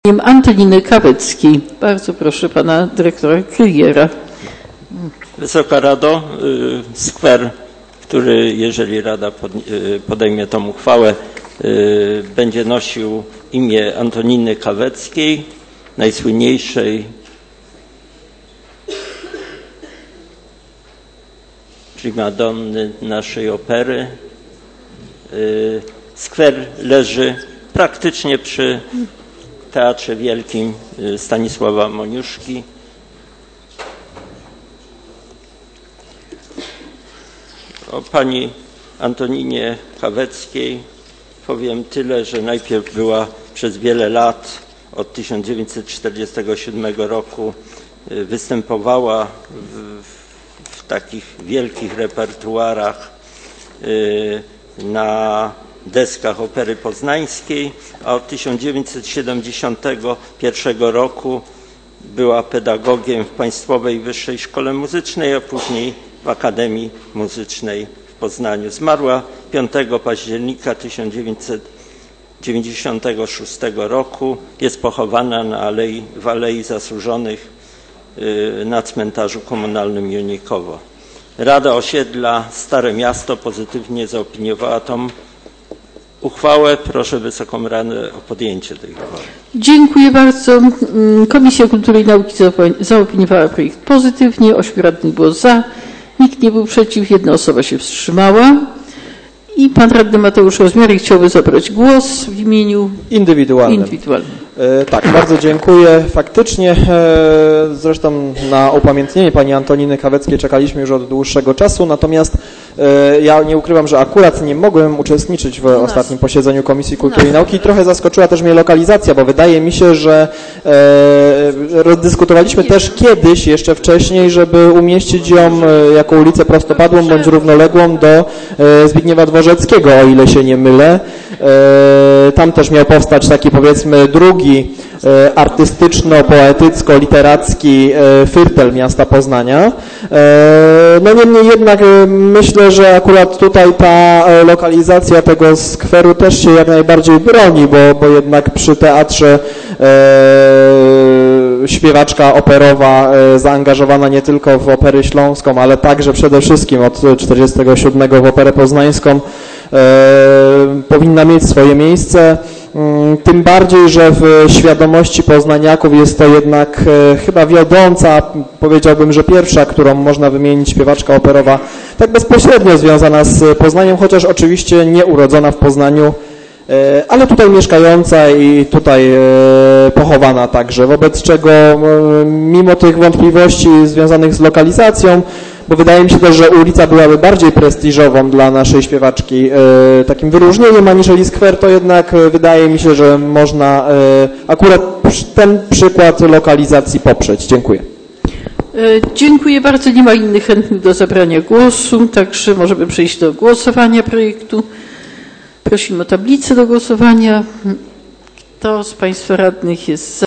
Antoniny Kaweckiej. Bardzo proszę pana dyrektora Kryjera. Wysoka Rado, skwer, który, jeżeli Rada podejmie tą uchwałę, będzie nosił imię Antoniny Kaweckiej, najsłynniejszej primadonny naszej opery. Skwer leży praktycznie przy Teatrze Wielkim Stanisława Moniuszki. O pani Antoninie Kaweckiej powiem tyle, że najpierw była przez wiele lat, od 1947 roku występowała w takich wielkich repertuarach na deskach Opery Poznańskiej, a od 1971 roku była pedagogiem w Państwowej Wyższej Szkole Muzycznej, a później w Akademii Muzycznej w Poznaniu. Zmarła 5 października 1996 roku. Jest pochowana w Alei Zasłużonych na cmentarzu komunalnym Junikowo. Rada Osiedla Stare Miasto pozytywnie zaopiniowała tą uchwałę. Proszę Wysoką Radę o podjęcie tej uchwały. Dziękuję bardzo. Komisja Kultury i Nauki zaopiniowała projekt pozytywnie. 8 radnych było za, nikt nie był przeciw, 1 osoba się wstrzymała. I pan radny Mateusz Rozmiary chciałby zabrać głos w imieniu indywidualnym. Tak, bardzo dziękuję. Faktycznie, zresztą na upamiętnienie pani Antoniny Kaweckiej czekaliśmy już od dłuższego czasu, natomiast ja nie ukrywam, że akurat nie mogłem uczestniczyć w ostatnim posiedzeniu Komisji Kultury i Nauki. Trochę zaskoczyła też mnie lokalizacja, bo wydaje mi się, że dyskutowaliśmy też kiedyś, jeszcze wcześniej, żeby umieścić ją jako ulicę prostopadłą bądź równoległą do Zbigniewa Dworzeckiego, o ile się nie mylę. Tam też miał powstać taki, powiedzmy, drugi artystyczno-poetycko-literacki firtel miasta Poznania. No niemniej jednak myślę, że akurat tutaj ta lokalizacja tego skweru też się jak najbardziej broni, bo jednak przy teatrze śpiewaczka operowa zaangażowana nie tylko w Operę Śląską, ale także przede wszystkim od 1947 w Operę Poznańską powinna mieć swoje miejsce. Tym bardziej, że w świadomości poznaniaków jest to jednak chyba wiodąca, powiedziałbym, że pierwsza, którą można wymienić, śpiewaczka operowa, tak bezpośrednio związana z Poznaniem, chociaż oczywiście nie urodzona w Poznaniu, ale tutaj mieszkająca i tutaj pochowana także, wobec czego mimo tych wątpliwości związanych z lokalizacją, bo wydaje mi się też, że ulica byłaby bardziej prestiżową dla naszej śpiewaczki takim wyróżnieniem aniżeli skwer, to jednak wydaje mi się, że można akurat ten przykład lokalizacji poprzeć. Dziękuję. Dziękuję bardzo. Nie ma innych chętnych do zabrania głosu, także możemy przejść do głosowania projektu. Prosimy o tablicę do głosowania. Kto z Państwa radnych jest za?